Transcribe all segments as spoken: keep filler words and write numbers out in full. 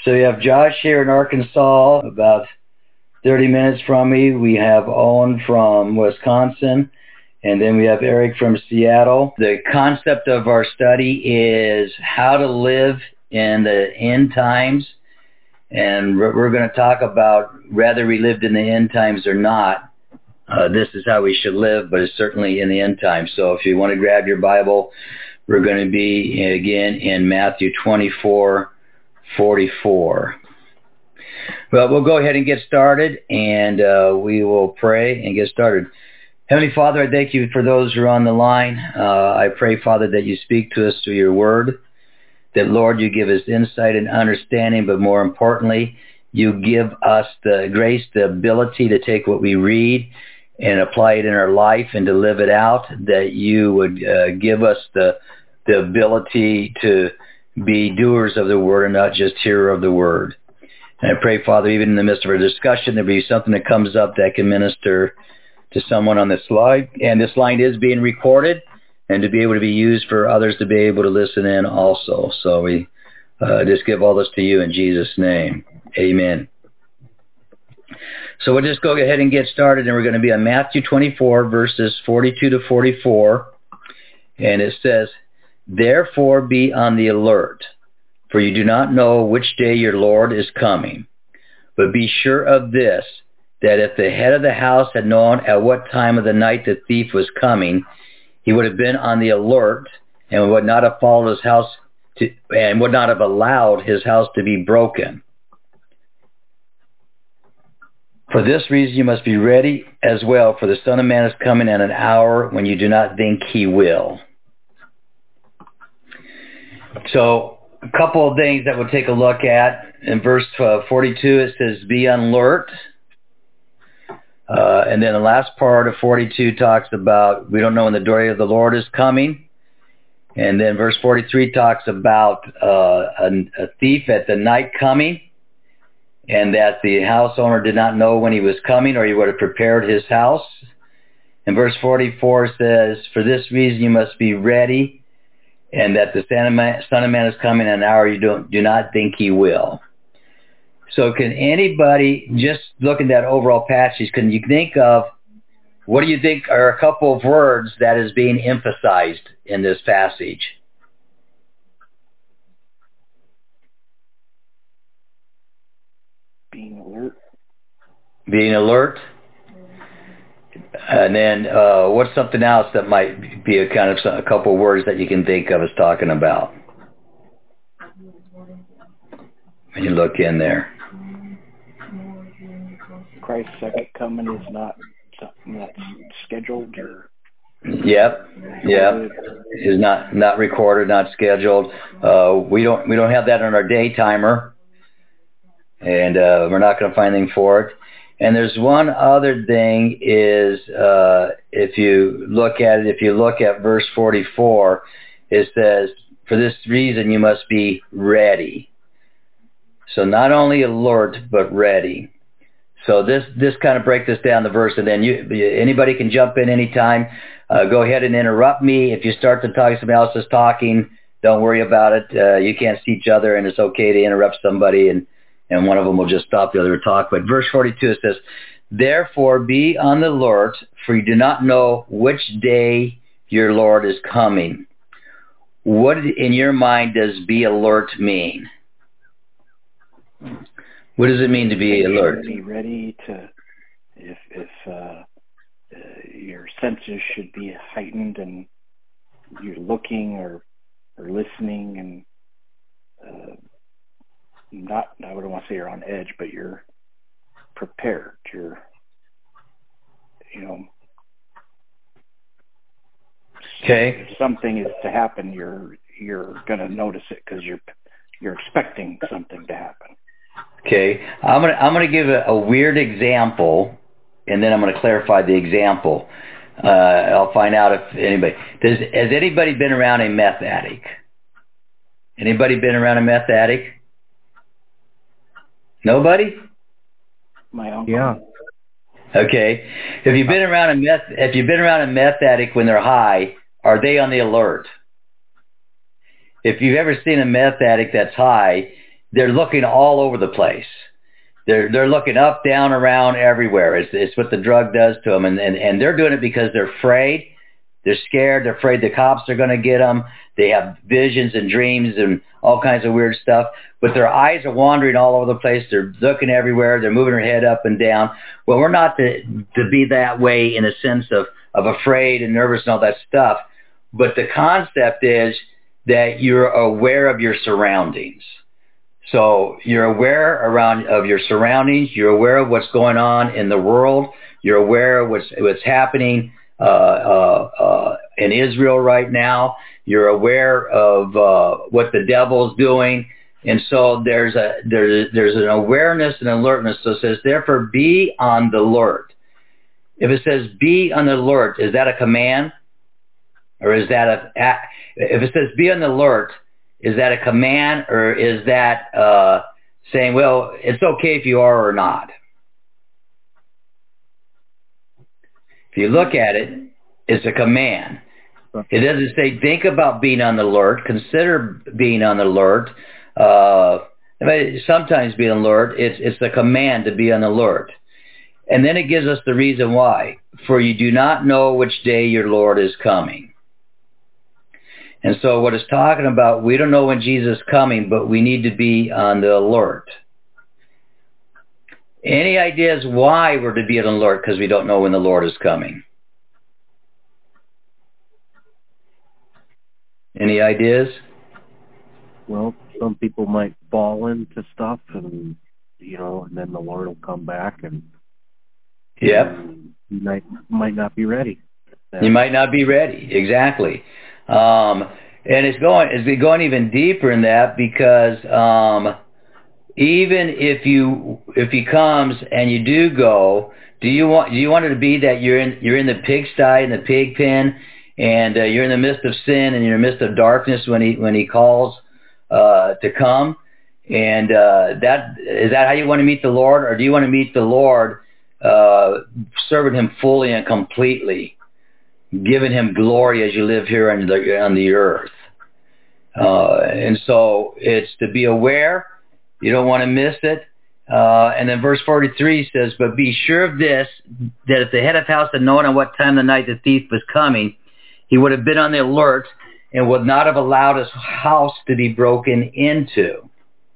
So you have Josh here in Arkansas, about thirty minutes from me. We have Owen from Wisconsin, and then we have Eric from Seattle. The concept of our study is how to live in the end times, and we're going to talk about whether we lived in the end times or not. Uh, this is how we should live, but it's certainly in the end times. So if you want to grab your Bible, we're going to be, again, in Matthew twenty-four forty-four. Well, we'll go ahead and get started, and uh, we will pray and get started. Heavenly Father, I thank you for those who are on the line. Uh, I pray, Father, that you speak to us through your word, that, Lord, you give us insight and understanding, but more importantly, you give us the grace, the ability to take what we read and apply it in our life and to live it out, that you would uh, give us the the ability to be doers of the word and not just hearer of the word. And I pray, Father, even in the midst of our discussion, there be something that comes up that can minister to someone on this line. And this line is being recorded, and to be able to be used for others to be able to listen in also. So we uh, just give all this to you in Jesus' name. Amen. So we'll just go ahead and get started, and we're going to be on Matthew twenty-four, verses forty-two to forty-four. And it says, "Therefore be on the alert, for you do not know which day your Lord is coming. But be sure of this, that if the head of the house had known at what time of the night the thief was coming, he would have been on the alert and would not have followed his house to, and would not have allowed his house to be broken. For this reason you must be ready as well, for the Son of Man is coming at an hour when you do not think he will." So a couple of things that we'll take a look at. In verse uh, forty-two, it says, "Be on alert." Uh, and then the last part of forty-two talks about we don't know when the day of the Lord is coming. And then verse forty-three talks about uh, a, a thief at the night coming, and that the house owner did not know when he was coming, or he would have prepared his house. And verse forty-four says, "For this reason you must be ready, and that the Son of Man, Son of Man is coming in an hour you don't, do not think he will." So can anybody, just look at that overall passage, can you think of, what do you think are a couple of words that is being emphasized in this passage? Being alert. Being alert. And then uh, what's something else that might be a kind of a couple of words that you can think of as talking about when you look in there? Christ's second coming is not something that's scheduled or. Yep, yep. Is not not recorded, not scheduled. Uh, we don't we don't have that on our day timer, and uh, we're not going to find anything for it. And there's one other thing is uh, if you look at it, if you look at verse forty-four, it says, "For this reason you must be ready." So not only alert, but ready. So this this kind of break this down the verse, and then you anybody can jump in anytime. Uh, go ahead and interrupt me if you start to talk. Somebody else is talking. Don't worry about it. Uh, you can't see each other, and it's okay to interrupt somebody, and and one of them will just stop the other to talk. But verse forty-two, it says, "Therefore be on the alert, for you do not know which day your Lord is coming." What in your mind does "be alert" mean? What does it mean to be alert? Be ready to, if if uh, uh, your senses should be heightened and you're looking or or listening and uh, not, I wouldn't want to say you're on edge, but you're prepared. You're, you know, okay. If something is to happen, you're you're going to notice it because you're you're expecting something to happen. Okay, I'm gonna I'm gonna give a, a weird example, and then I'm gonna clarify the example. Uh, I'll find out if anybody does. Has anybody been around a meth addict? Anybody been around a meth addict? Nobody? My uncle. Yeah. Okay. If you've been around a meth, if you've been around a meth addict when they're high, are they on the alert? If you've ever seen a meth addict that's high, they're looking all over the place. They're they're looking up, down, around, everywhere. It's it's what the drug does to them, and and, and they're doing it because they're afraid. They're scared. They're afraid the cops are going to get them. They have visions and dreams and all kinds of weird stuff. But their eyes are wandering all over the place. They're looking everywhere. They're moving their head up and down. Well, we're not to, to be that way in a sense of, of afraid and nervous and all that stuff. But the concept is that you're aware of your surroundings. So you're aware around of your surroundings. You're aware of what's going on in the world. You're aware of what's, what's happening uh, uh, uh, in Israel right now. You're aware of uh, what the devil's doing. And so there's a there's there's an awareness and alertness. So it says, therefore, be on the alert. If it says be on the alert, is that a command, or is that a? If it says be on the alert, is that a command, or is that uh, saying, well, it's okay if you are or not? If you look at it, it's a command. It doesn't say think about being on the alert, consider being on the alert. Uh, sometimes being alert, it's it's a command to be on alert. And then it gives us the reason why. For you do not know which day your Lord is coming. And so what it's talking about, we don't know when Jesus is coming, but we need to be on the alert. Any ideas why we're to be on alert? Because we don't know when the Lord is coming. Any ideas? Well, some people might fall into stuff, and you know, and then the Lord will come back, and yep, and you might might not be ready. You might not be ready, exactly. Um, and it's going it's going even deeper in that, because um, even if you if he comes and you do go, do you want do you want it to be that you're in you're in the pigsty, in the pig pen, and uh, you're in the midst of sin and you're in the midst of darkness when he when he calls uh, to come? And uh, that is that how you want to meet the Lord, or do you want to meet the Lord uh, serving him fully and completely, giving him glory as you live here on the on the earth? Uh, and so it's to be aware. You don't want to miss it. Uh, and then verse forty-three says, but be sure of this, that if the head of house had known on what time of the night the thief was coming, he would have been on the alert and would not have allowed his house to be broken into.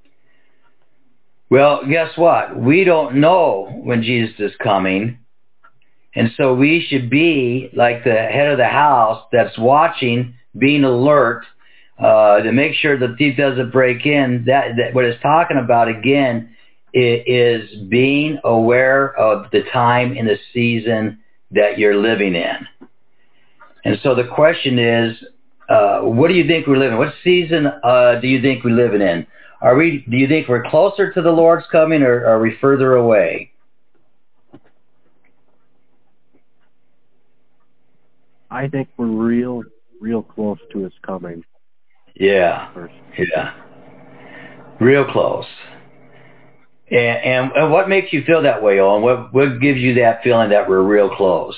Well, guess what? We don't know when Jesus is coming. And so we should be like the head of the house that's watching, being alert, uh, to make sure the thief doesn't break in. That, that what it's talking about, again, is being aware of the time and the season that you're living in. And so the question is, uh, what do you think we're living in? What season uh, do you think we're living in? Are we? Do you think we're closer to the Lord's coming, or are we further away? I think we're real, real close to his coming. Yeah, first. yeah, real close. And, and and what makes you feel that way, Owen? What what gives you that feeling that we're real close?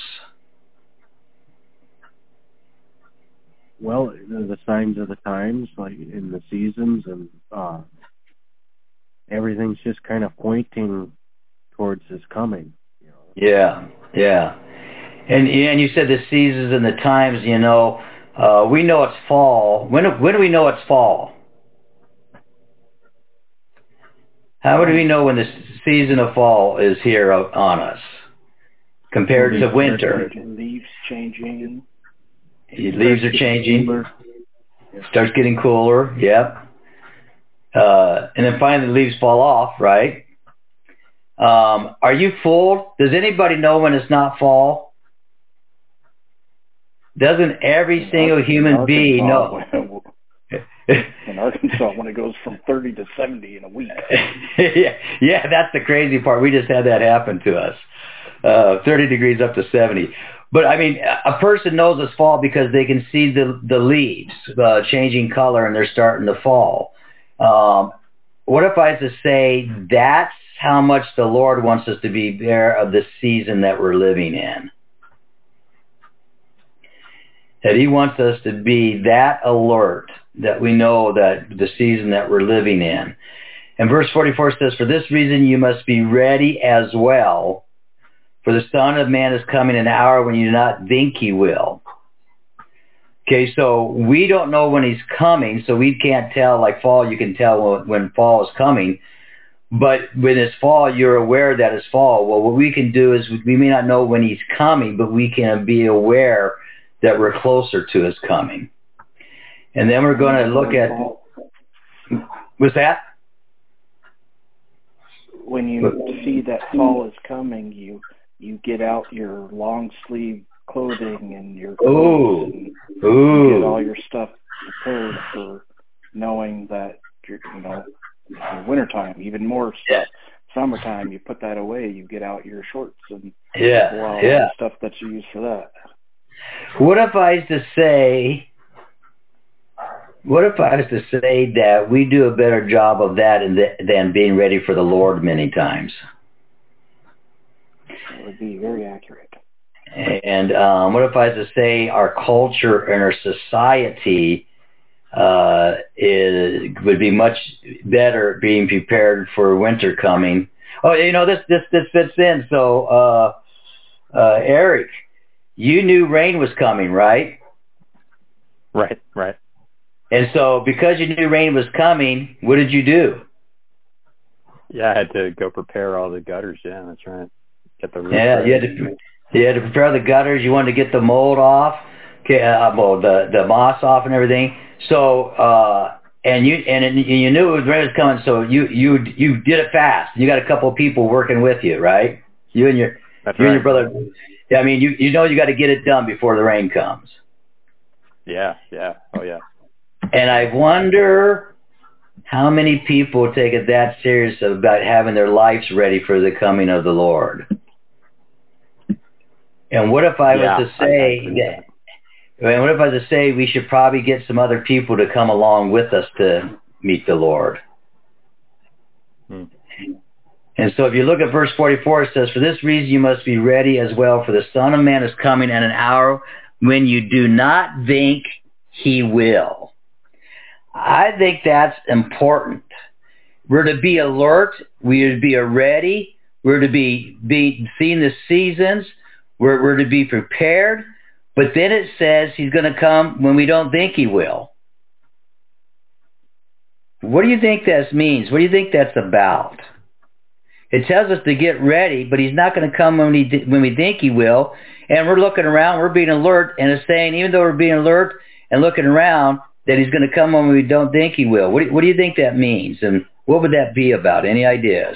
Well, the signs of the times, like in the seasons, and uh, everything's just kind of pointing towards his coming. You know? Yeah, yeah. And and you said the seasons and the times. You know, uh, we know it's fall. When when do we know it's fall? How do we know when the season of fall is here on us compared to winter? Leaves changing. Leaves are changing. Starts getting cooler. Yep. Uh, and then finally the leaves fall off, right? Um, are you fooled? Does anybody know when it's not fall? Doesn't every single human being know? In Arkansas, when it goes from thirty to seventy in a week. yeah, yeah, that's the crazy part. We just had that happen to us. Uh, thirty degrees up to seventy. But, I mean, a person knows it's fall because they can see the, the leaves uh, changing color and they're starting to fall. Um, what if I was to say that's how much the Lord wants us to be aware of the season that we're living in? That he wants us to be that alert, that we know that the season that we're living in. And verse forty-four says, for this reason you must be ready as well, for the Son of Man is coming in an hour when you do not think he will. Okay, so we don't know when he's coming, so we can't tell, like fall, you can tell when, when fall is coming. But when it's fall, you're aware that it's fall. Well, what we can do is we may not know when he's coming, but we can be aware that we're closer to his coming. And then we're going to look at, what's that? When you see that fall is coming, you you get out your long sleeve clothing and your clothes, and Ooh. you get all your stuff prepared for knowing that you're, you know, in wintertime, even more stuff. Yeah. Summertime, you put that away. You get out your shorts and Yeah, all yeah. the stuff that you use for that. What if I was to say, what if I was to say that we do a better job of that than being ready for the Lord many times? It would be very accurate. And um, what if I was to say our culture and our society uh, is, would be much better being prepared for winter coming? Oh, you know, this this this fits in. So, uh, uh, Eric, you knew rain was coming, right? Right, right. And so, because you knew rain was coming, what did you do? Yeah, I had to go prepare all the gutters. Yeah, that's right. Get the roof Yeah, ready. you had to you had to prepare the gutters. You wanted to get the mold off, okay, uh, well, the the moss off and everything. So, uh, and you and it, you knew it was rain was coming. So you you you did it fast. You got a couple of people working with you, right? You and your That's you right. and your brother. Yeah, I mean, you you know you got to get it done before the rain comes. Yeah, yeah. Oh, yeah. And I wonder how many people take it that serious about having their lives ready for the coming of the Lord. And what if I Yeah, was to I- I say agree with that, and what if I was to say we should probably get some other people to come along with us to meet the Lord? Hmm. And so if you look at verse forty-four, it says, for this reason you must be ready as well, for the Son of Man is coming at an hour when you do not think he will. I think that's important. We're to be alert. We're to be ready. We're to be, be seeing the seasons. We're, we're to be prepared. But then it says he's going to come when we don't think he will. What do you think that means? What do you think that's about? It tells us to get ready, but he's not going to come when, he, when we think he will. And we're looking around, we're being alert, and it's saying, even though we're being alert and looking around, that he's going to come when we don't think he will. What do, what do you think that means? And what would that be about? Any ideas?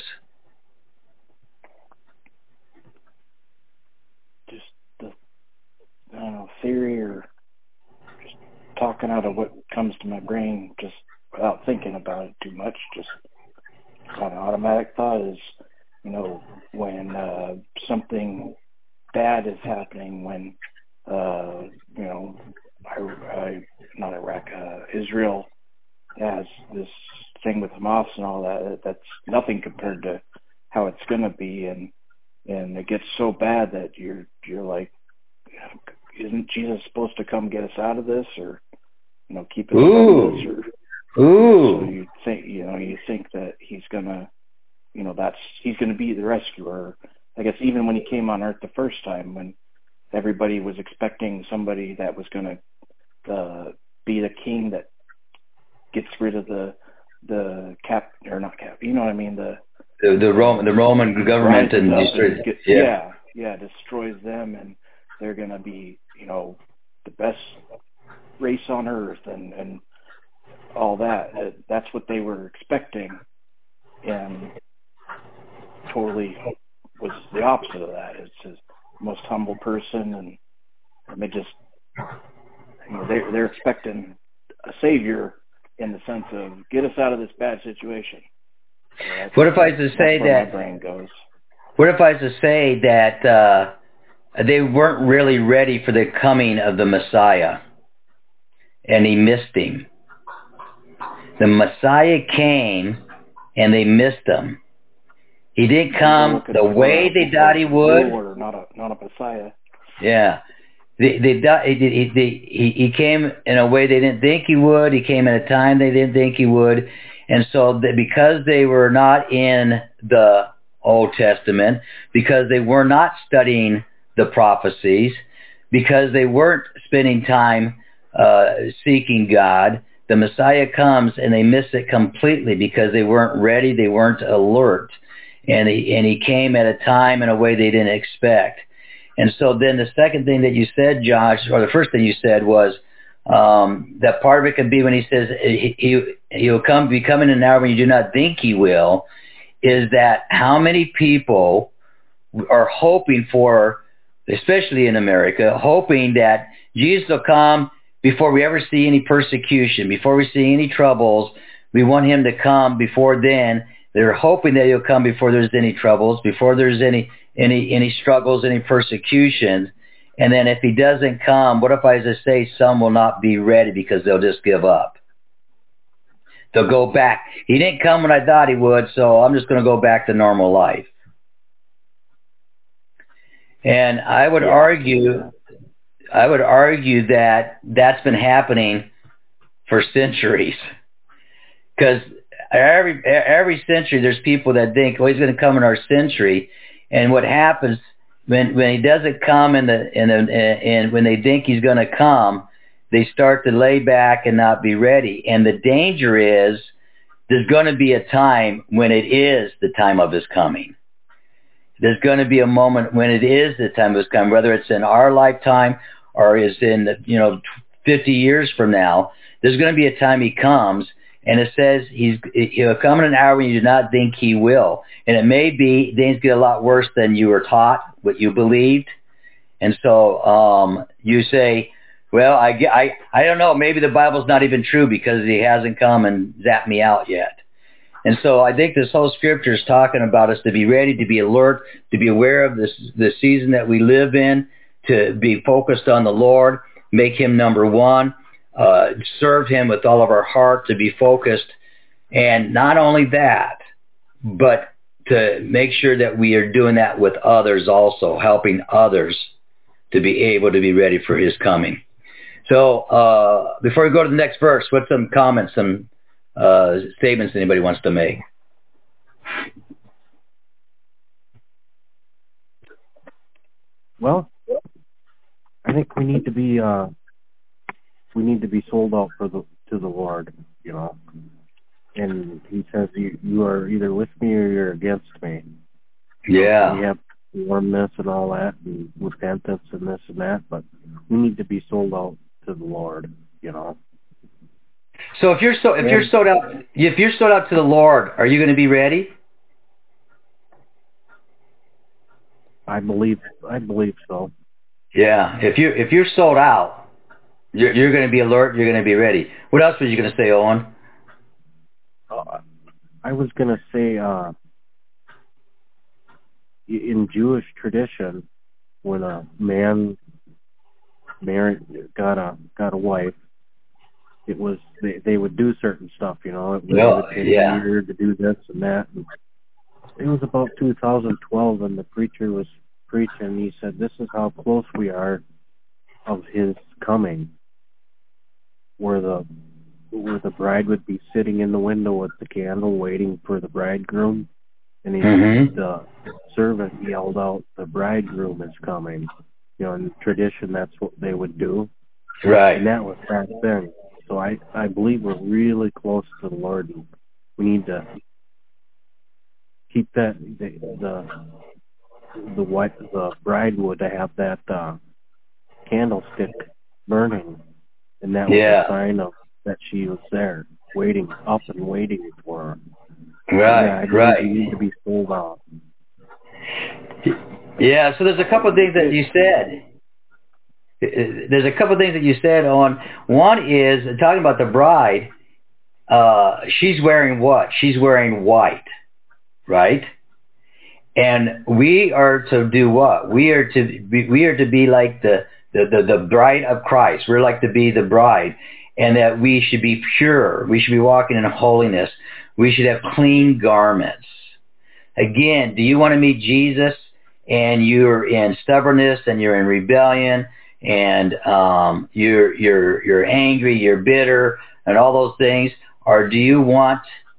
Just the, I don't know, theory or just talking out of what comes to my brain just without thinking about it too much. Just kind of automatic thought is, you know, when uh, something bad is happening, when, uh, you know, I, I, not Iraq, uh, Israel has this thing with Hamas and all that, that's nothing compared to how it's going to be. And, and it gets so bad that you're, you're like, isn't Jesus supposed to come get us out of this, or, you know, keep us from this, or, Ooh. so you think, you know, you think that he's going to, you know, that's, he's going to be the rescuer. I guess even when he came on earth the first time, when everybody was expecting somebody that was going to uh, be the king that gets rid of the, the cap, or not cap, you know what I mean? The, The, the, Roman, the Roman government and, and get, yeah. yeah, yeah, destroys them, and they're going to be, you know, the best race on earth, and, and all that. Uh, that's what they were expecting, and totally was the opposite of that. It's his most humble person, and, and they just, you know, they, they're expecting a savior in the sense of get us out of this bad situation. So what if I was to say that? My brain goes. What if I was to say that uh, they weren't really ready for the coming of the Messiah, and he missed him? The Messiah came, and they missed him. He didn't come the way they thought he would. Lord, not a not a Messiah. Yeah, they they he, he he he came in a way they didn't think he would. He came at a time they didn't think he would, And so that because they were not in the Old Testament, because they were not studying the prophecies, because they weren't spending time uh, seeking God, the Messiah comes and they miss it completely because they weren't ready, they weren't alert. And he, and he came at a time and a way they didn't expect. And so then the second thing that you said, Josh, or the first thing you said was um, that part of it could be when he says he, he, he'll come, be coming in an hour when you do not think he will, is that how many people are hoping for, especially in America, hoping that Jesus will come before we ever see any persecution, before we see any troubles. We want him to come before then. They're hoping that he'll come before there's any troubles, before there's any any any struggles, any persecutions. And then if he doesn't come, what if I just say some will not be ready because they'll just give up? They'll go back. He didn't come when I thought he would, so I'm just going to go back to normal life. And I would yeah. argue, I would argue that that's been happening for centuries. Because every every century, there's people that think, "Oh, he's going to come in our century," and what happens when when he doesn't come in the in the and when they think he's going to come, they start to lay back and not be ready. And the danger is there's going to be a time when it is the time of his coming. There's going to be a moment when it is the time of his coming, whether it's in our lifetime or is in, you know, fifty years from now. There's going to be a time he comes, and it says he's he'll come in an hour when you do not think he will. And it may be things get a lot worse than you were taught, what you believed. And so um, you say, well, I, I, I don't know, maybe the Bible's not even true because he hasn't come and zapped me out yet. And so I think this whole scripture is talking about us to be ready, to be alert, to be aware of this the season that we live in, to be focused on the Lord, make him number one, uh, serve him with all of our heart, to be focused. And not only that, but to make sure that we are doing that with others also, helping others to be able to be ready for his coming. So uh, before we go to the next verse, what's some comments, some uh, statements anybody wants to make? Well, I think we need to be uh, we need to be sold out for the to the Lord, you know. And he says, you, you are either with me or you're against me. Yeah. We have warmness and all that, and repentance and this and that, but we need to be sold out to the Lord, you know. So if you're so if you're sold out if you're sold out to the Lord, are you going to be ready? I believe I believe so. Yeah. If you if you're sold out, you're you're going to be alert. You're going to be ready. What else were you going to say, Owen? Uh, I was going to say, uh, in Jewish tradition, when a man married, got a got a wife, it was they, they would do certain stuff, you know. It was, oh, it would take yeah. a year to do this and that. And it was about two thousand twelve, and the preacher was preaching. He said, "This is how close we are of his coming," where the where the bride would be sitting in the window with the candle waiting for the bridegroom, and he, mm-hmm. the servant yelled out, "The bridegroom is coming." You know, in tradition, that's what they would do. Right. And that was back then. So I, I believe we're really close to the Lord. And we need to keep that, the, the, the, white, the bride would have that uh, candlestick burning. And that was yeah. a sign of that she was there, waiting, up and waiting for her. Right, yeah, right. We need to be sold out. Yeah, so there's a couple of things that you said. There's a couple of things that you said on. One is, talking about the bride, uh, she's wearing what? She's wearing white, right? And we are to do what? We are to be, we are to be like the, the, the, the bride of Christ. We're like to be the bride. And that we should be pure. We should be walking in holiness. We should have clean garments. Again, do you want to meet Jesus and you're in stubbornness and you're in rebellion and um, you're you're you're angry, you're bitter, and all those things, or do you want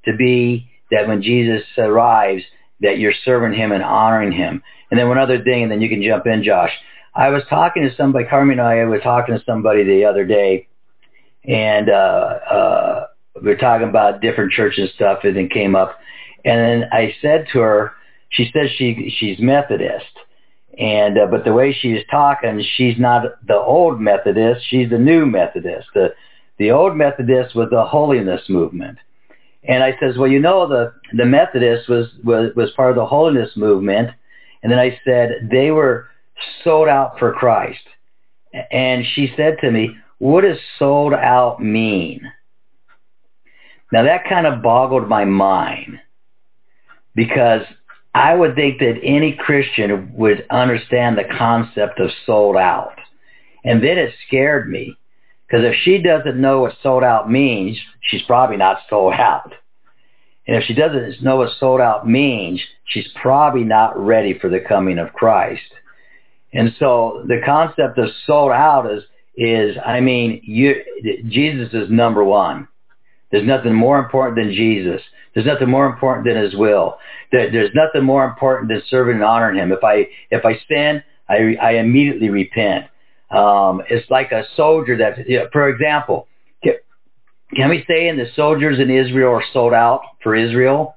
to be that when Jesus arrives, that you're serving him and honoring him. And then one other thing, and then you can jump in, Josh. I was talking to somebody, Carmen and I were talking to somebody the other day, and uh, uh, we were talking about different churches and stuff, and it came up. And then I said to her, she says she she's Methodist, and uh, but the way she's talking, she's not the old Methodist, she's the new Methodist. The the old Methodist was the holiness movement. And I says, well, you know, the the Methodist was was was part of the holiness movement. And then I said they were sold out for Christ. And she said to me, what does sold out mean? Now that kind of boggled my mind, because I would think that any Christian would understand the concept of sold out. And then it scared me, because if she doesn't know what sold out means, she's probably not sold out. And if she doesn't know what sold out means, she's probably not ready for the coming of Christ. And so the concept of sold out is, is I mean, you, Jesus is number one. There's nothing more important than Jesus. There's nothing more important than his will. There, there's nothing more important than serving and honoring him. If I if I sin, I, I immediately repent. Um, it's like a soldier that, you know, for example, can, can we say in the soldiers in Israel are sold out for Israel?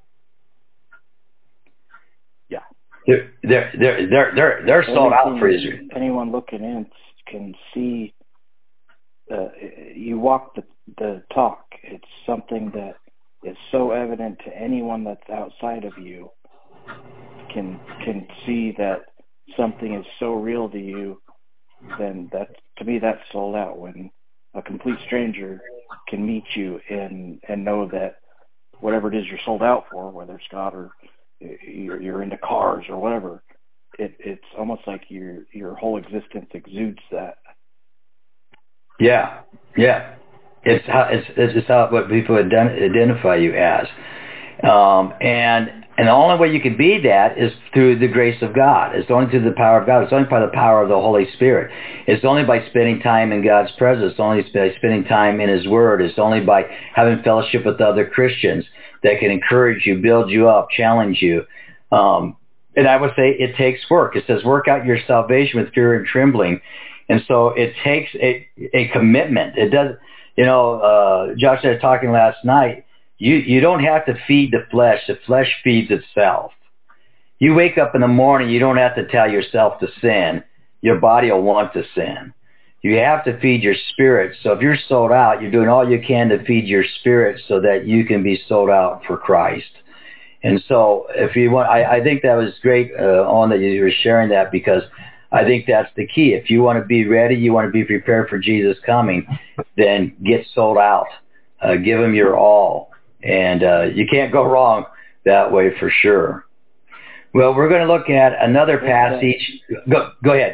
Yeah. They're they're they're they're they're, they're sold out for Israel. Anyone looking in can see. Uh, you walk the the talk. It's something that is so evident to anyone that's outside of you. Can can see that something is so real to you. Then that, to me, that's sold out. When a complete stranger can meet you and and know that whatever it is you're sold out for, whether it's God or you're, you're into cars or whatever, it, it's almost like your your whole existence exudes that. Yeah, yeah. It's how it's it's just how what people identify you as, um, and and the only way you can be that is through the grace of God. It's only through the power of God. It's only by the power of the Holy Spirit. It's only by spending time in God's presence. It's only by spending time in His Word. It's only by having fellowship with other Christians that can encourage you, build you up, challenge you. Um, and I would say it takes work. It says, work out your salvation with fear and trembling. And so it takes a, a commitment. It does, you know, uh, Josh and I were talking last night, you, you don't have to feed the flesh. The flesh feeds itself. You wake up in the morning, you don't have to tell yourself to sin. Your body will want to sin. You have to feed your spirit. So if you're sold out, you're doing all you can to feed your spirit so that you can be sold out for Christ. And so if you want, I, I think that was great, uh, on that you were sharing that, because I think that's the key. If you want to be ready, you want to be prepared for Jesus coming, then get sold out. Uh, give him your all. And uh, you can't go wrong that way for sure. Well, we're going to look at another passage. Go, go ahead.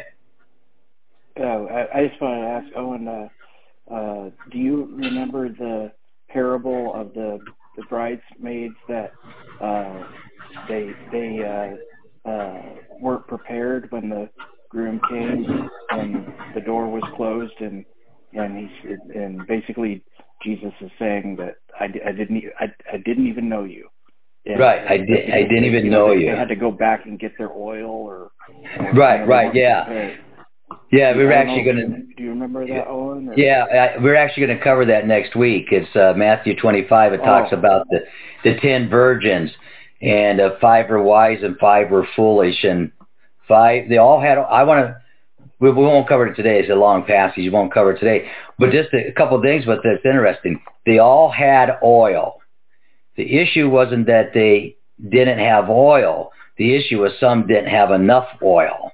Oh, I, I just wanted to ask Owen, uh, uh, do you remember the parable of the, the bridesmaids that uh, they they uh, uh, weren't prepared when the groom came and the door was closed, and and he and basically Jesus is saying that I, I didn't I, I didn't even know you. And right, I did. I didn't even know, know they, you. They had to go back and get their oil, or, or right, you know, right, yeah. prepared. Yeah, we we're actually going to. Do you remember that, Owen? Or? Yeah, I, we're actually going to cover that next week. It's uh, Matthew twenty-five. It talks oh. about the the ten virgins, and uh, five were wise and five were foolish, and five they all had. I want to. We, we won't cover it today. It's a long passage. We won't cover it today. But just a, a couple of things. But that's interesting. They all had oil. The issue wasn't that they didn't have oil. The issue was some didn't have enough oil.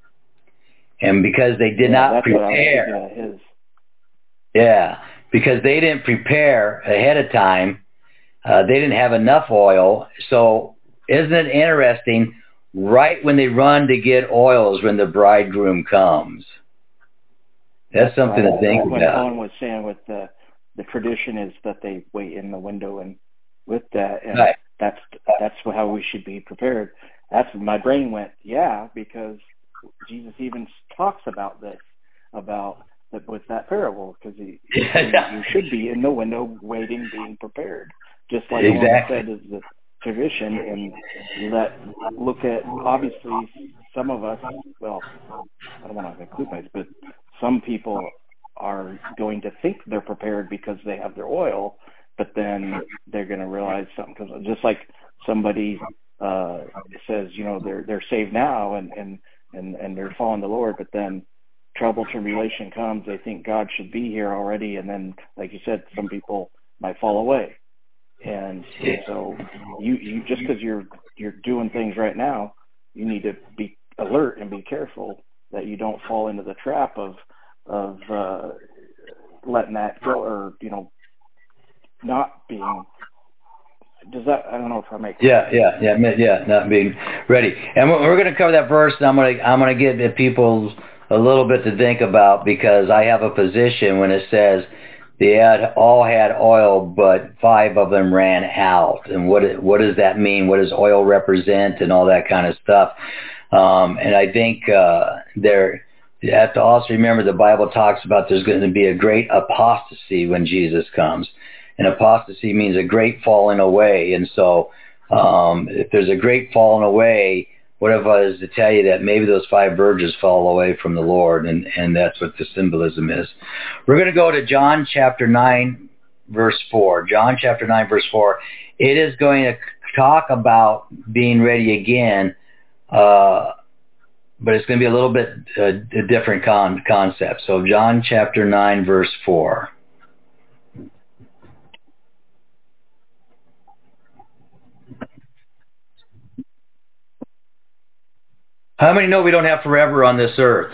And because they did yeah, not prepare, his. yeah, because they didn't prepare ahead of time, uh, they didn't have enough oil. So isn't it interesting? Right when they run to get oil is when the bridegroom comes. That's, That's something right. to think what about. What Owen was saying with the the tradition is that they wait in the window, and with that, and right. that's that's how we should be prepared. That's my brain went, yeah, because Jesus even talks about this, about that with that parable, because he, yeah. you should be in the window waiting, being prepared just like Exactly. Owen said, is the tradition, and let look at, obviously, some of us, well, I don't want to include myself, but some people are going to think they're prepared because they have their oil, but then they're going to realize something comes, just like somebody uh, says, you know, they're they're saved now and, and, and, and they're following the Lord, but then trouble, tribulation comes, they think God should be here already, and then, like you said, some people might fall away. And so you, you just because you're you're doing things right now, you need to be alert and be careful that you don't fall into the trap of of uh, letting that go, or you know, not being. Does that? I don't know if I make. Yeah, yeah, yeah, yeah. Not being ready, and we're, we're going to cover that verse. And I'm going to I'm going to give the people a little bit to think about, because I have a position when it says they had all had oil, but five of them ran out. And what what does that mean? What does oil represent, and all that kind of stuff? Um, and I think uh, there you have to also remember the Bible talks about there's going to be a great apostasy when Jesus comes. And apostasy means a great falling away. And so um, if there's a great falling away, what if I was to tell you that maybe those five virgins fall away from the Lord, and, and that's what the symbolism is. We're going to go to John chapter nine, verse four. John chapter nine, verse four. It is going to talk about being ready again, uh, but it's going to be a little bit uh, a different con- concept. So John chapter nine, verse four. How many know we don't have forever on this earth?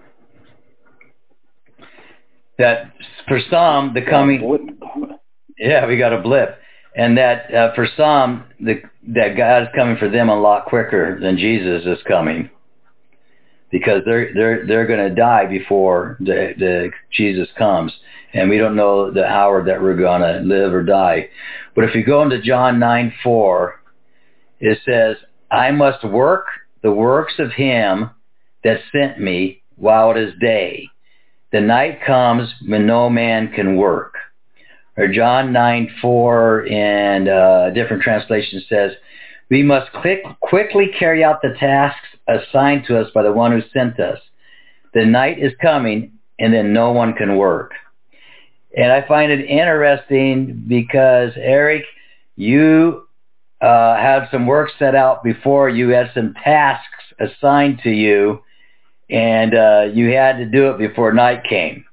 That for some, the coming, yeah, we got a blip, and that uh, for some, the that God's coming for them a lot quicker than Jesus is coming, because they're they're they're going to die before the, the Jesus comes, and we don't know the hour that we're going to live or die. But if you go into John nine four, it says, "I must work the works of him that sent me while it is day. The night comes when no man can work." Or John nine four in uh, different translations says, "We must quick, quickly carry out the tasks assigned to us by the one who sent us. The night is coming, and then no one can work." And I find it interesting because, Eric, you Uh, had some work set out before. You had some tasks assigned to you, and uh, you had to do it before night came.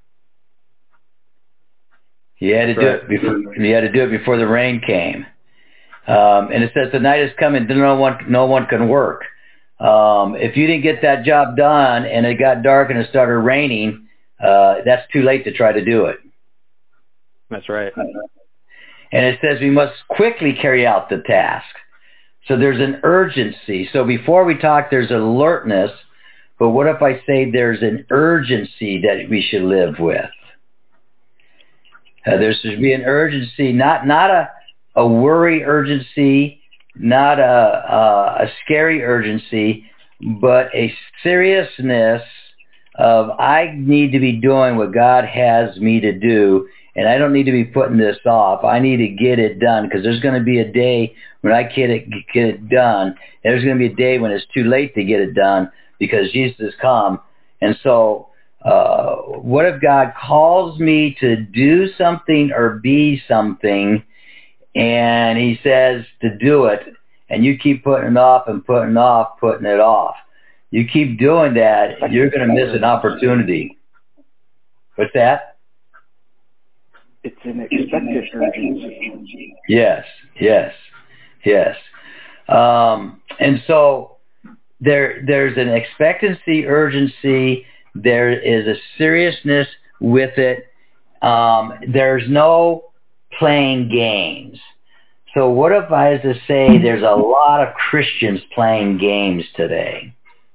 You had to do it before. You had to do it before the rain came. Um, and it says the night is coming, then no one, no one can work. Um, if you didn't get that job done, and it got dark and it started raining, uh, that's too late to try to do it. That's right. And it says we must quickly carry out the task. So there's an urgency. So before we talk, there's alertness. But what if I say there's an urgency that we should live with? Uh, there should be an urgency, not not a, a worry urgency, not a, a, a scary urgency, but a seriousness of I need to be doing what God has me to do. And I don't need to be putting this off. I need to get it done, because there's going to be a day when I get it, get it done. There's going to be a day when it's too late to get it done because Jesus has come. And so uh, what if God calls me to do something or be something, and he says to do it, and you keep putting it off and putting it off, putting it off. You keep doing that, you're going to miss an opportunity. What's that? It's an expected urgency. Yes, yes, yes. Um, and so there, there's an expectancy, urgency. There is a seriousness with it. Um, there's no playing games. So what if I was to say there's a lot of Christians playing games today?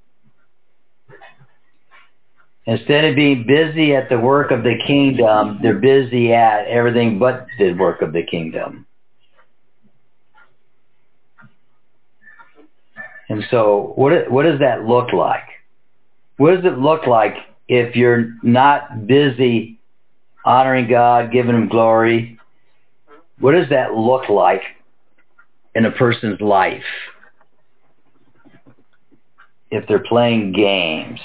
Instead of being busy at the work of the kingdom, they're busy at everything but the work of the kingdom. And so what, what does that look like? What does it look like if you're not busy honoring God, giving him glory, What does that look like in a person's life if they're playing games?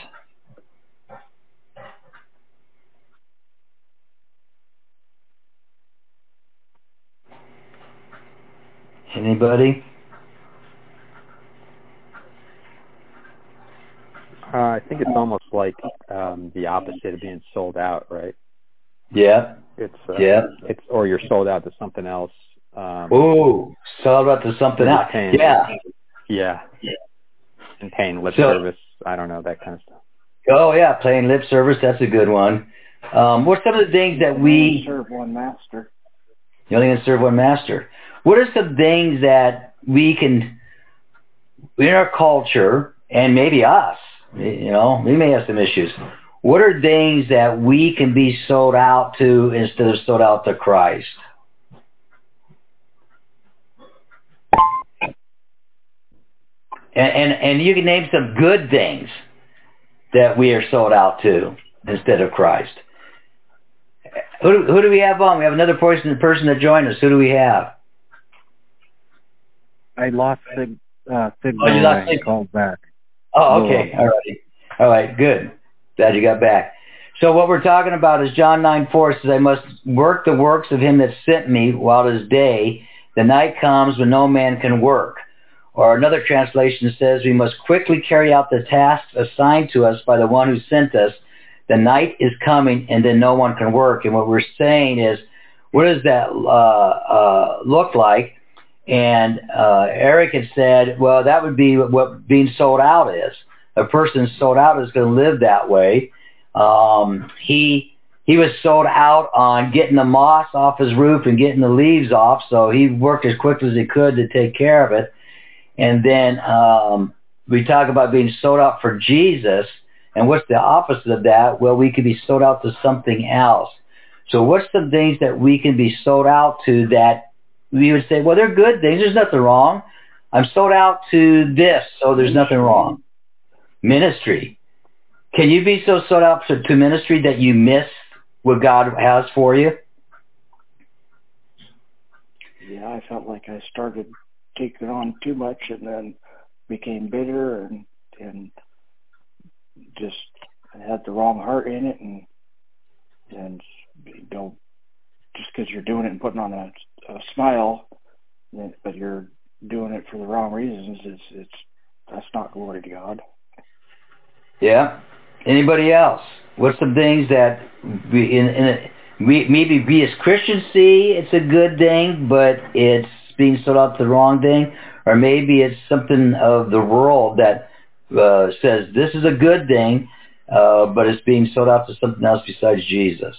Anybody? Uh, I think it's almost like um, the opposite of being sold out, right? Yeah. It's uh, yeah. It's or you're sold out to something else. Um, Ooh, sold out to something else. Paying, yeah. Yeah. And paying lip so, service. I don't know, that kind of stuff. Oh yeah, playing lip service. That's a good one. Um, what's some of the things that we serve one master? You only can serve one master. What are some things that we can, in our culture, and maybe us, you know, we may have some issues. What are things that we can be sold out to instead of sold out to Christ? And, and, and you can name some good things that we are sold out to instead of Christ. Who do, who do we have on? We have another person, person that joined us. Who do we have? I lost sig, uh, signal. Oh, you lost I signal. called back. Oh, okay. All right. All right. Good. Glad you got back. So what we're talking about is John nine four says, I must work the works of him that sent me while it is day. The night comes when no man can work. Or another translation says, we must quickly carry out the tasks assigned to us by the one who sent us. The night is coming and then no one can work. And what we're saying is, what does that uh, uh, look like? And uh, Eric had said, well, that would be what being sold out is. A person sold out is going to live that way. Um, he he was sold out on getting the moss off his roof and getting the leaves off, so he worked as quickly as he could to take care of it. And then um, we talk about being sold out for Jesus. And what's the opposite of that? Well, we could be sold out to something else. So what's some things that we can be sold out to that we would say, well, they're good things. There's nothing wrong. I'm sold out to this, so there's nothing wrong. Ministry. Can you be so sold out to, to ministry that you miss what God has for you? Yeah, I felt like I started taking on too much and then became bitter and and just had the wrong heart in it, and and you know, just because you're doing it and putting on a, a smile, but you're doing it for the wrong reasons, it's it's that's not glory to God. Yeah. Anybody else? What's some things that we in, in a, we maybe we as Christians see it's a good thing, but it's being sold out to the wrong thing, or maybe it's something of the world that uh, says this is a good thing, uh, but it's being sold out to something else besides Jesus.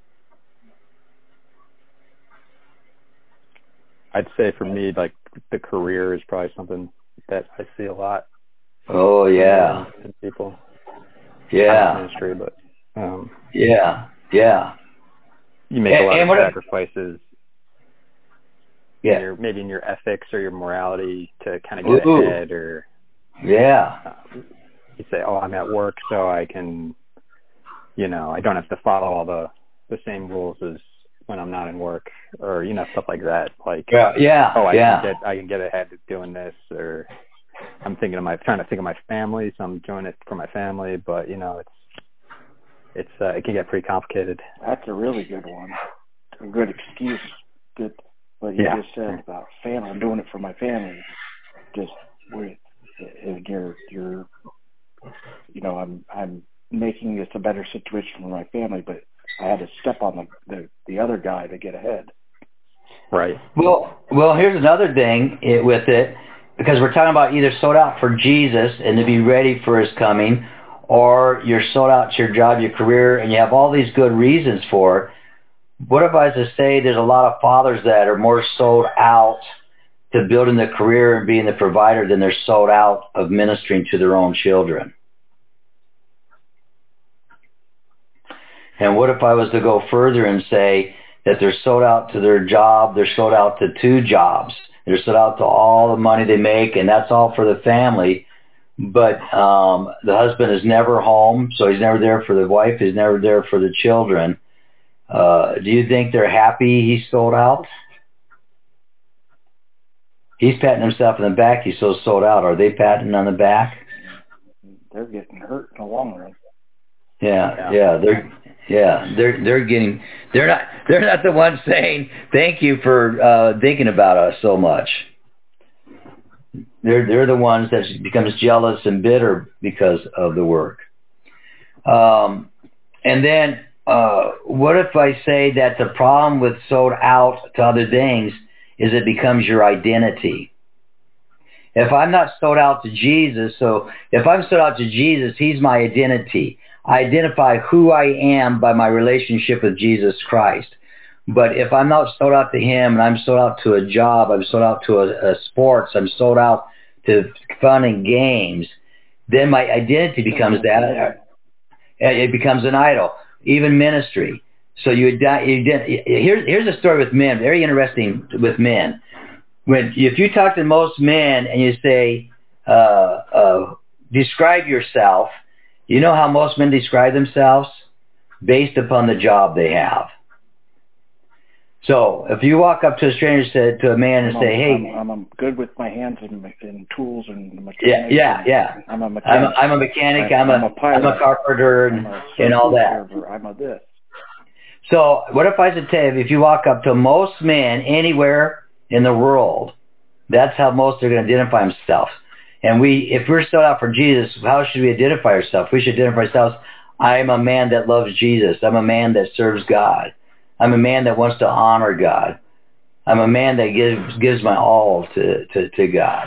I'd say for me, like the career is probably something that I see a lot. Oh yeah, in, in people. Yeah. Ministry, but um, yeah, yeah. You make and, a lot and of what sacrifices. Yeah. In your, maybe in your ethics or your morality to kind of get Ooh. ahead, or yeah. Um, you say, oh, I'm at work, so I can, you know, I don't have to follow all the the same rules as when I'm not in work, or you know, stuff like that. Like, yeah, yeah, oh, I yeah. can get I can get ahead doing this, or I'm thinking of my trying to think of my family, so I'm doing it for my family. But you know, it's it's uh, it can get pretty complicated. That's a really good one. A good excuse. Good. What you yeah. just said about family. I'm doing it for my family. Just with you're you're you know, I'm I'm making this a better situation for my family, but I had to step on the, the, the other guy to get ahead. Right. Well, well, here's another thing it, with it, because we're talking about either sold out for Jesus and to be ready for his coming, or you're sold out to your job, your career, and you have all these good reasons for it. What if I was to say there's a lot of fathers that are more sold out to building the career and being the provider than they're sold out of ministering to their own children? And what if I was to go further and say that they're sold out to their job, they're sold out to two jobs, they're sold out to all the money they make, and that's all for the family, but um, the husband is never home, so he's never there for the wife, he's never there for the children. Uh, do you think they're happy he's sold out? He's patting himself on the back. He's so sold out. Are they patting on the back? They're getting hurt in the long run. Yeah, yeah, they're yeah, they're they're getting they're not they're not the ones saying thank you for uh, thinking about us so much. They're they're the ones that becomes jealous and bitter because of the work. Um, and then uh, what if I say that the problem with sold out to other things is it becomes your identity? If I'm not sold out to Jesus, so if I'm sold out to Jesus, He's my identity. I identify who I am by my relationship with Jesus Christ. But if I'm not sold out to Him and I'm sold out to a job, I'm sold out to a, a sports, I'm sold out to fun and games, then my identity becomes that. It becomes an idol. Even ministry. So you, you here's here's a story with men, very interesting with men. When if you talk to most men and you say, uh, uh, describe yourself, you know how most men describe themselves? Based upon the job they have. So if you walk up to a stranger say, to a man and I'm say, a, hey, I'm, I'm good with my hands and, and tools and yeah, mechanics. yeah, yeah. I'm a mechanic. I'm a, I'm a mechanic. I'm, I'm a, a pilot. I'm a carpenter and, I'm a and all that. server. I'm a this. So what if I said, Ted, if you walk up to most men anywhere in the world, that's how most are going to identify themselves. And we, if we're sold out for Jesus, how should we identify ourselves? We should identify ourselves. I'm a man that loves Jesus. I'm a man that serves God. I'm a man that wants to honor God. I'm a man that gives gives my all to, to, to God.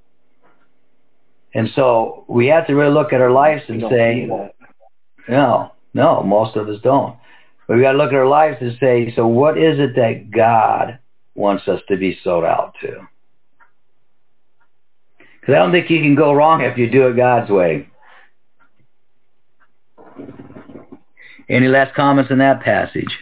And so we have to really look at our lives and say, no, no, most of us don't. But we got to look at our lives and say, so what is it that God wants us to be sold out to? Because I don't think you can go wrong if you do it God's way. Any last comments on that passage?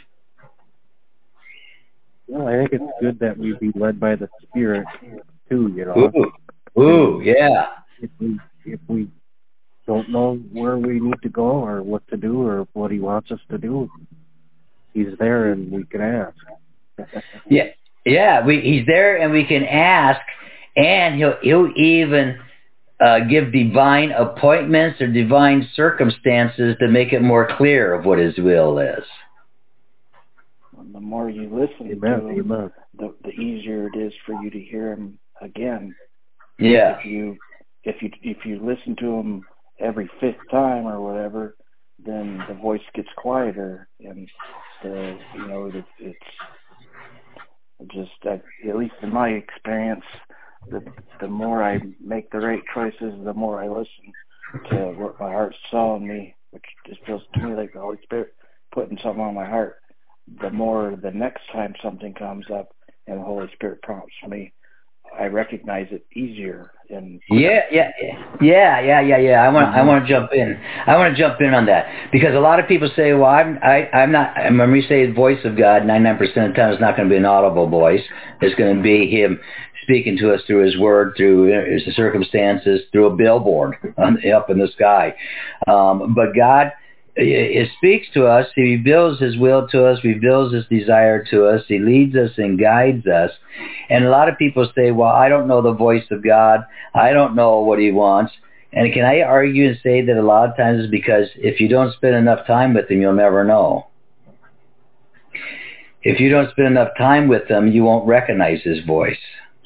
Well, I think it's good that we be led by the Spirit too, you know. Ooh, Ooh yeah. If we if we don't know where we need to go or what to do or what He wants us to do, He's there and we can ask. yeah, yeah. We He's there and we can ask, and He'll He'll even uh, give divine appointments or divine circumstances to make it more clear of what His will is. The more you listen Amen, to Him, amen. the, the easier it is for you to hear Him again. Yeah. If you if you if you listen to Him every fifth time or whatever, then the voice gets quieter, and the you know it, it's just uh, at least in my experience, the the more I make the right choices, the more I listen to what my heart's telling me, which just feels to me like the Holy Spirit putting something on my heart. The more the next time something comes up and the Holy Spirit prompts me, I recognize it easier. And yeah, yeah, yeah, yeah, yeah, yeah. I want, mm-hmm. I want to jump in. I want to jump in on that because a lot of people say, "Well, I'm, I, I'm not." When we say voice of God, ninety-nine percent of the time, it's not going to be an audible voice. It's going to be Him speaking to us through His Word, through His circumstances, through a billboard up in the sky. Um, but God. It speaks to us. He reveals His will to us, reveals His desire to us. He leads us and guides us. And a lot of people say, well, I don't know the voice of God. I don't know what He wants. And can I argue and say that a lot of times it's because if you don't spend enough time with Him, you'll never know. If you don't spend enough time with Him, you won't recognize His voice.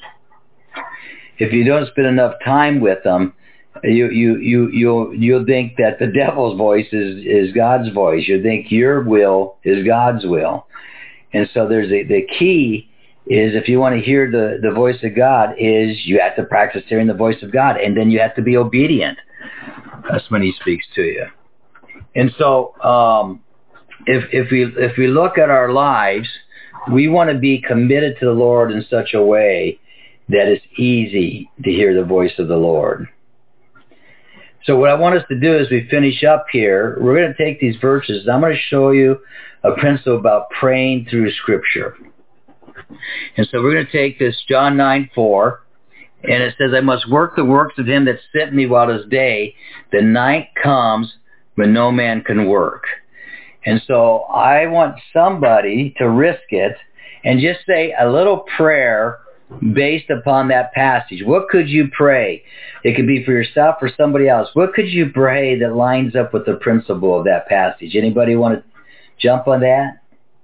If you don't spend enough time with Him, You you you you'll you'll think that the devil's voice is, is God's voice. You think your will is God's will, and so there's a, the key is if you want to hear the, the voice of God is you have to practice hearing the voice of God, and then you have to be obedient. That's when He speaks to you. And so um, if if we if we look at our lives, we want to be committed to the Lord in such a way that it's easy to hear the voice of the Lord. So what I want us to do as we finish up here, we're going to take these verses. I'm going to show you a principle about praying through Scripture. And so we're going to take this John nine four, and it says, I must work the works of Him that sent me while it is day. The night comes when no man can work. And so I want somebody to risk it and just say a little prayer based upon that passage? What could you pray? It could be for yourself or somebody else. What could you pray that lines up with the principle of that passage? Anybody want to jump on that?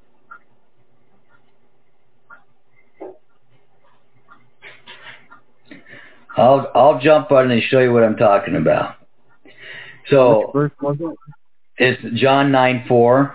I'll I'll jump on it and show you what I'm talking about. So, which verse was it? It's John nine four.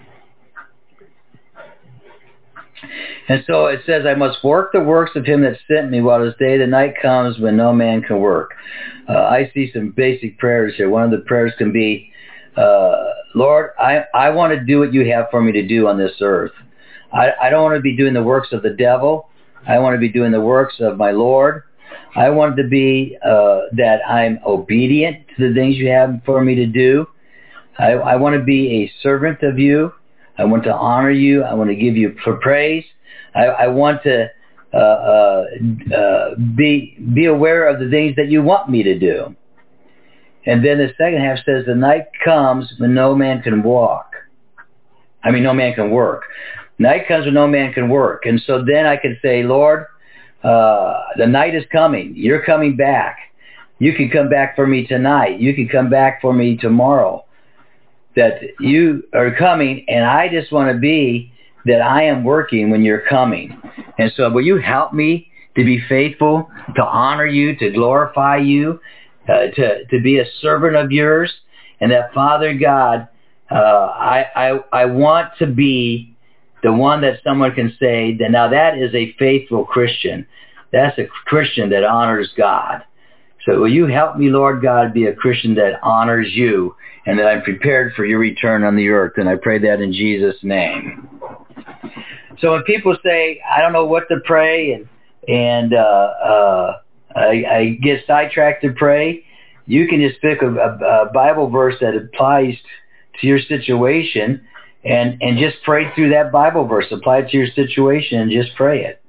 And so it says, I must work the works of him that sent me while this day the night comes when no man can work. Uh, I see some basic prayers here. One of the prayers can be, uh, Lord, I, I want to do what you have for me to do on this earth. I, I don't want to be doing the works of the devil. I want to be doing the works of my Lord. I want to be uh, that I'm obedient to the things you have for me to do. I, I want to be a servant of you. I want to honor you. I want to give you praise. I, I want to uh, uh, uh, be be aware of the things that you want me to do. And then the second half says, the night comes when no man can walk. I mean, no man can work. Night comes when no man can work. And so then I can say, Lord, uh, the night is coming. You're coming back. You can come back for me tonight. You can come back for me tomorrow. That you are coming, and I just want to be that I am working when you're coming. And so will you help me to be faithful, to honor you, to glorify you, uh, to, to be a servant of yours, and that, Father God, uh, I, I, I want to be the one that someone can say, that now that is a faithful Christian. That's a Christian that honors God. So will you help me, Lord God, be a Christian that honors you, and that I'm prepared for your return on the earth. And I pray that in Jesus' name. So when people say, I don't know what to pray, and and uh, uh, I, I get sidetracked to pray, you can just pick a, a, a Bible verse that applies to your situation, and, and just pray through that Bible verse. Apply it to your situation and just pray it.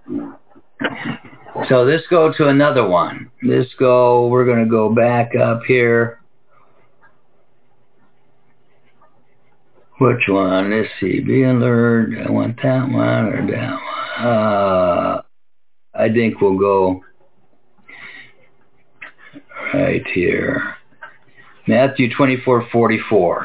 So let's go to another one. Let's go, we're going to go back up here. Which one? Let's see. Be alert. I want that one or that one. Uh, I think we'll go right here. Matthew twenty-four forty-four.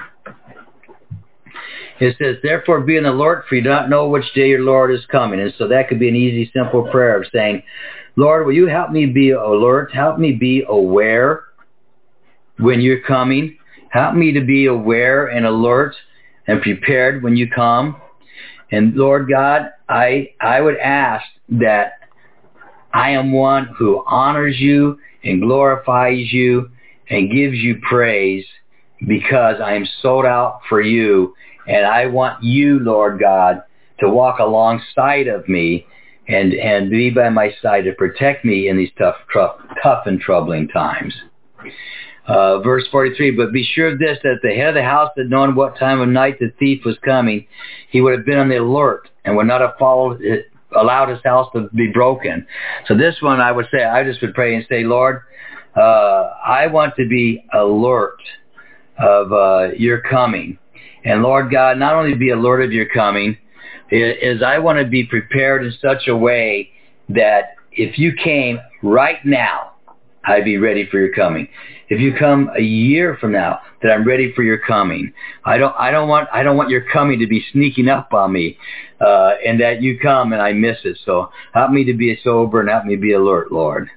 It says, therefore be on the alert, for you do not know which day your Lord is coming. And so that could be an easy, simple prayer of saying, Lord, will you help me be alert? Help me be aware when you're coming. Help me to be aware and alert and prepared when you come. And Lord God, I I would ask that I am one who honors you and glorifies you and gives you praise, because I am sold out for you, and I want you, Lord God, to walk alongside of me and and be by my side to protect me in these tough tough, tough and troubling times. Uh, verse forty-three, but be sure of this, that the head of the house had known what time of night the thief was coming, he would have been on the alert and would not have followed it, allowed his house to be broken. So this one, I would say, I just would pray and say, Lord, uh, I want to be alert of uh, your coming. And Lord God, not only be alert of your coming, is I want to be prepared in such a way that if you came right now, I'd be ready for your coming. If you come a year from now, that I'm ready for your coming. I don't, I don't want, I don't want your coming to be sneaking up on me, uh, and that you come and I miss it. So help me to be sober and help me be alert, Lord.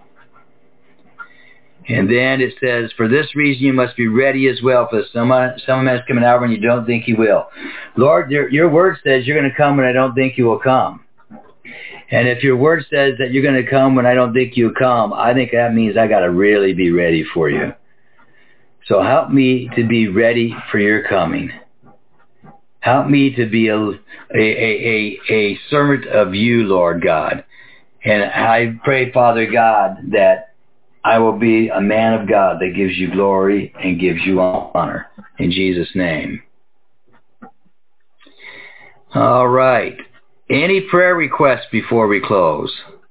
And then it says, for this reason you must be ready as well, for someone, someone is coming out when you don't think he will. Lord, your, your word says you're going to come when I don't think you will come. And if your word says that you're going to come when I don't think you'll come, I think that means I got to really be ready for you. So help me to be ready for your coming. Help me to be a, a, a, a, a servant of you, Lord God. And I pray, Father God, that I will be a man of God that gives you glory and gives you honor. In Jesus' name. All right. Any prayer requests before we close?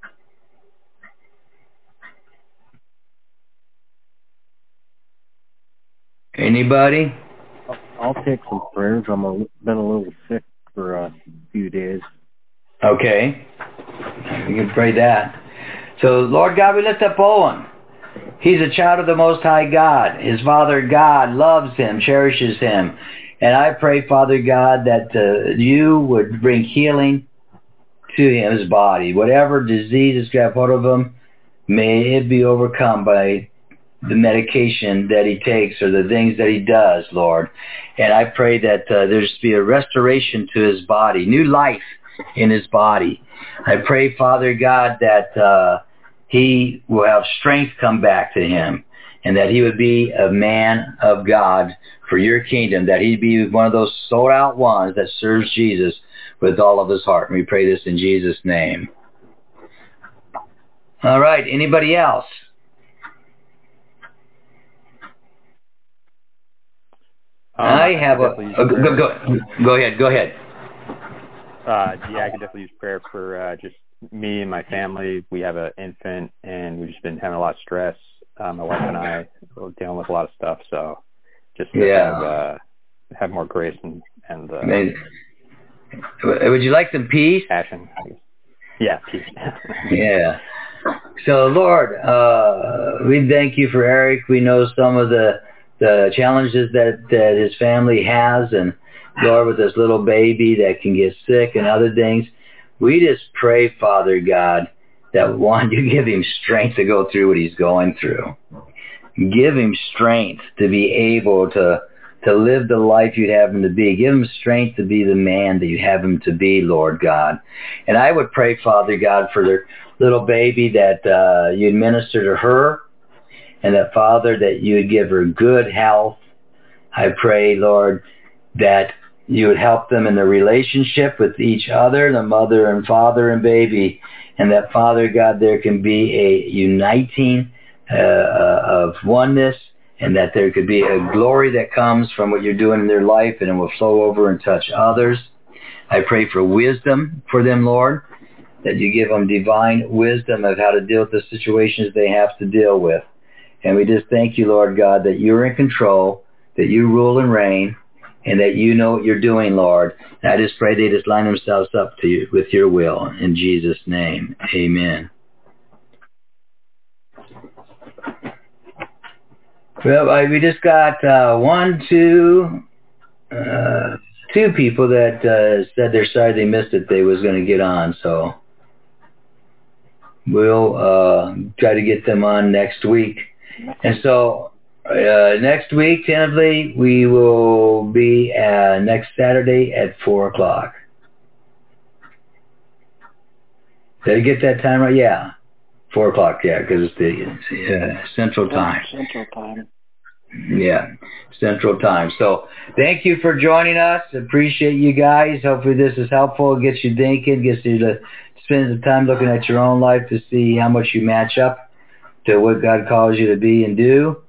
Anybody? I'll take some prayers. I'm a, been a little sick for a few days. Okay. We can pray that. So, Lord God, we lift up Owen. He's a child of the Most High God. His Father God loves him, cherishes him. And I pray, Father God, that uh, you would bring healing to him, his body. Whatever disease has got hold of him, may it be overcome by the medication that he takes or the things that he does, Lord. And I pray that uh, there's be a restoration to his body, new life in his body. I pray, Father God, that uh, he will have strength come back to him, and that he would be a man of God for your kingdom, that he'd be one of those sold out ones that serves Jesus with all of his heart. And we pray this in Jesus' name. All right, anybody else? Um, I have a, definitely use a go, prayer. go, go ahead, go ahead. Uh, yeah, I could definitely use prayer for uh, just me and my family. We have an infant, and we've just been having a lot of stress. Uh, my wife and I are dealing with a lot of stuff, so just to Yeah. have, uh, have more grace and, and uh, Amazing. Would you like some peace? passion. Yeah, peace. Yeah. So, Lord, uh, we thank you for Eric. We know some of the the challenges that, that his family has, and Lord, with this little baby that can get sick and other things, we just pray, Father God, that one, you give him strength to go through what he's going through. Give him strength to be able to to live the life you'd have him to be. Give him strength to be the man that you have him to be, Lord God. And I would pray, Father God, for their little baby that uh, you'd minister to her, and that, Father, that you would give her good health. I pray, Lord, that you would help them in their relationship with each other, the mother and father and baby, and that, Father God, there can be a uniting uh, of oneness, and that there could be a glory that comes from what you're doing in their life, and it will flow over and touch others. I pray for wisdom for them, Lord, that you give them divine wisdom of how to deal with the situations they have to deal with. And we just thank you, Lord God, that you're in control, that you rule and reign, and that you know what you're doing, Lord. And I just pray they just line themselves up to you with your will. In Jesus' name, amen. Well, I, we just got uh, one, two, uh, two people that uh, said they're sorry they missed it. They was going to get on, so we'll uh, try to get them on next week. And so uh, next week, tentatively, we will be uh, next Saturday at four o'clock. Did I get that time right? Yeah, four o'clock. Yeah, because it's the uh, Central Time. Central Time. Yeah, Central Time. So thank you for joining us. Appreciate you guys. Hopefully this is helpful. It gets you thinking, gets you to spend some time looking at your own life to see how much you match up to what God calls you to be and do.